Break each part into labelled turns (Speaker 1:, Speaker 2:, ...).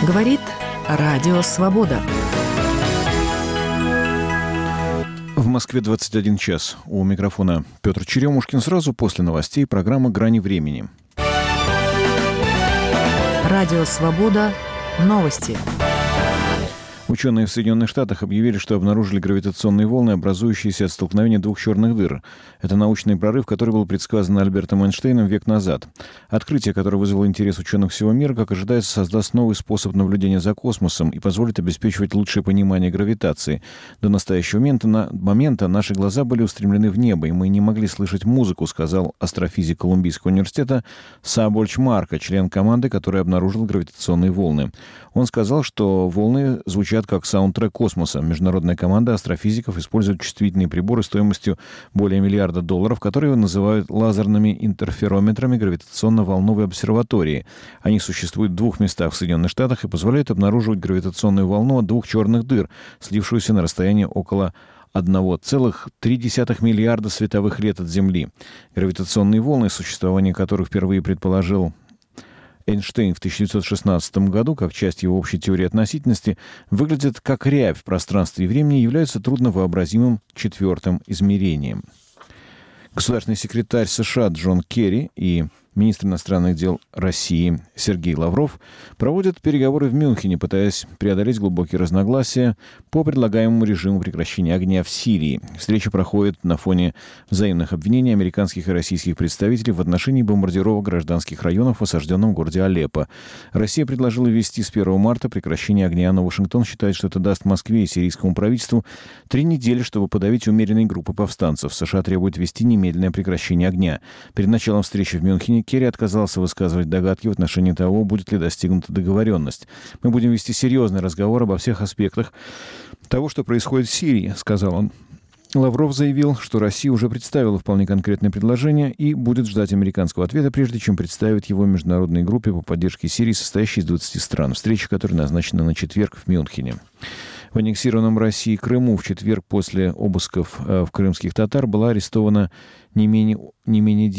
Speaker 1: Говорит Радио Свобода.
Speaker 2: В Москве 21 час. У микрофона Петр Черемушкин. Сразу после новостей программа «Грани времени».
Speaker 1: Радио Свобода. Новости.
Speaker 2: Ученые в Соединенных Штатах объявили, что обнаружили гравитационные волны, образующиеся от столкновения двух черных дыр. Это научный прорыв, который был предсказан Альбертом Эйнштейном век назад. Открытие, которое вызвало интерес ученых всего мира, как ожидается, создаст новый способ наблюдения за космосом и позволит обеспечивать лучшее понимание гравитации. До настоящего момента наши глаза были устремлены в небо, и мы не могли слышать музыку, сказал астрофизик Колумбийского университета Саабольч Марко, член команды, которая обнаружила гравитационные волны. Он сказал, что волны звучат как саундтрек космоса. Международная команда астрофизиков использует чувствительные приборы стоимостью более $1 миллиарда, которые называют лазерными интерферометрами гравитационно-волновой обсерватории. Они существуют в 2 местах в Соединенных Штатах и позволяют обнаруживать гравитационную волну от 2 черных дыр, слившуюся на расстоянии около 1,3 миллиарда световых лет от Земли. Гравитационные волны, существование которых впервые предположил Эйнштейн в 1916 году, как часть его общей теории относительности, выглядят как рябь в пространстве и времени и являются трудновообразимым 4-м измерением. Государственный секретарь США Джон Керри и министр иностранных дел России Сергей Лавров проводят переговоры в Мюнхене, пытаясь преодолеть глубокие разногласия по предлагаемому режиму прекращения огня в Сирии. Встреча проходит на фоне взаимных обвинений американских и российских представителей в отношении бомбардировок гражданских районов в осажденном городе Алеппо. Россия предложила ввести с 1 марта прекращение огня, но Вашингтон считает, что это даст Москве и сирийскому правительству 3 недели, чтобы подавить умеренные группы повстанцев. США требует ввести немедленное прекращение огня. Перед началом встречи в Мюнхене Керри отказался высказывать догадки в отношении того, будет ли достигнута договоренность. «Мы будем вести серьезный разговор обо всех аспектах того, что происходит в Сирии», — сказал он. Лавров заявил, что Россия уже представила вполне конкретное предложение и будет ждать американского ответа, прежде чем представить его международной группе по поддержке Сирии, состоящей из 20 стран, встреча которой назначена на четверг в Мюнхене. В аннексированном Россией Крыму в четверг после обысков в крымских татар были арестованы не менее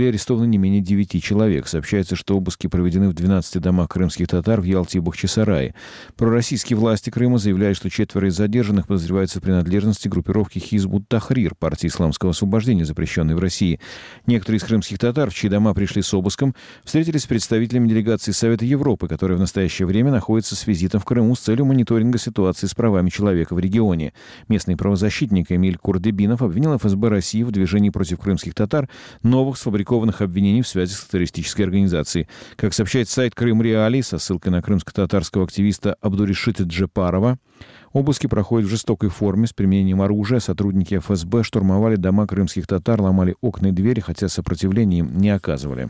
Speaker 2: 9 человек. Сообщается, что обыски проведены в 12 домах крымских татар в Ялте и Бахчисарае. Пророссийские власти Крыма заявляют, что 4 из задержанных подозреваются в принадлежности группировки Хизб-ут-Тахрир, партии исламского освобождения, запрещенной в России. Некоторые из крымских татар, в чьи дома пришли с обыском, встретились с представителями делегации Совета Европы, которая в настоящее время находится с визитом в Крыму с целью мониторинга ситуации с правами человека в регионе. Местный правозащитник Эмиль Курдебинов обвинил ФСБ России в движении против крымских татар новых сфабрикованных обвинений в связи с террористической организацией. Как сообщает сайт Крым Реалии со ссылкой на крымско-татарского активиста Абдуришита Джепарова, обыски проходят в жестокой форме с применением оружия. Сотрудники ФСБ штурмовали дома крымских татар, ломали окна и двери, хотя сопротивления им не оказывали.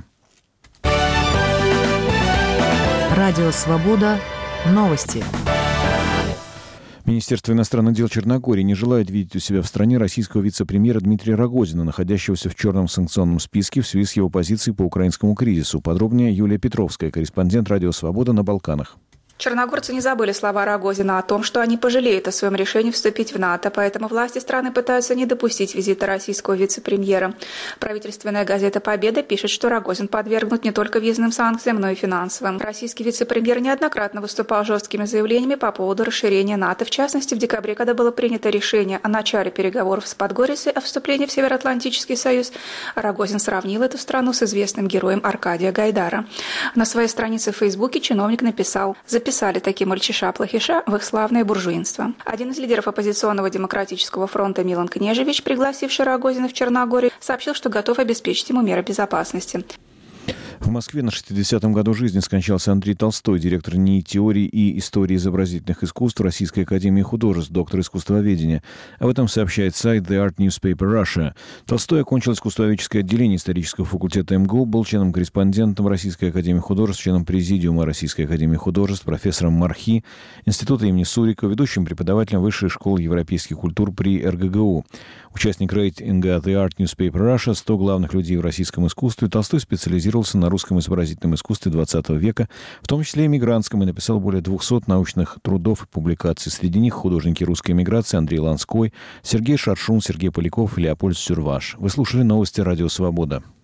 Speaker 1: Радио Свобода. Новости.
Speaker 2: Министерство иностранных дел Черногории не желает видеть у себя в стране российского вице-премьера Дмитрия Рогозина, находящегося в черном санкционном списке в связи с его позицией по украинскому кризису. Подробнее Юлия Петровская, корреспондент «Радио Свобода» на Балканах.
Speaker 3: Черногорцы не забыли слова Рогозина о том, что они пожалеют о своем решении вступить в НАТО, поэтому власти страны пытаются не допустить визита российского вице-премьера. Правительственная газета «Победа» пишет, что Рогозин подвергнут не только въездным санкциям, но и финансовым. Российский вице-премьер неоднократно выступал жесткими заявлениями по поводу расширения НАТО. В частности, в декабре, когда было принято решение о начале переговоров с Подгорицей о вступлении в Североатлантический союз, Рогозин сравнил эту страну с известным героем Аркадия Гайдара. На своей странице в Фейсбуке чиновник написал: «Записали такие мальчиша-плохиша в их славное буржуинство». Один из лидеров оппозиционного демократического фронта Милан Кнежевич, пригласивший Рогозина в Черногорию, сообщил, что готов обеспечить ему меры безопасности.
Speaker 2: В Москве на 60-м году жизни скончался Андрей Толстой, директор НИИ теории и истории изобразительных искусств Российской академии художеств, доктор искусствоведения. Об этом сообщает сайт The Art Newspaper Russia. Толстой окончил искусствоведческое отделение исторического факультета МГУ, был членом-корреспондентом Российской академии художеств, членом президиума Российской академии художеств, профессором МАРХИ, Института имени Сурикова, ведущим преподавателем Высшей школы европейских культур при РГГУ. Участник рейтинга The Art Newspaper Russia «100 главных людей в российском искусстве», Толстой специализировался на русском изобразительном искусстве XX века, в том числе эмигрантском, и написал более 200 научных трудов и публикаций. Среди них художники русской эмиграции Андрей Ланской, Сергей Шаршун, Сергей Поляков и Леопольд Сюрваш. Вы слушали новости «Радио Свобода».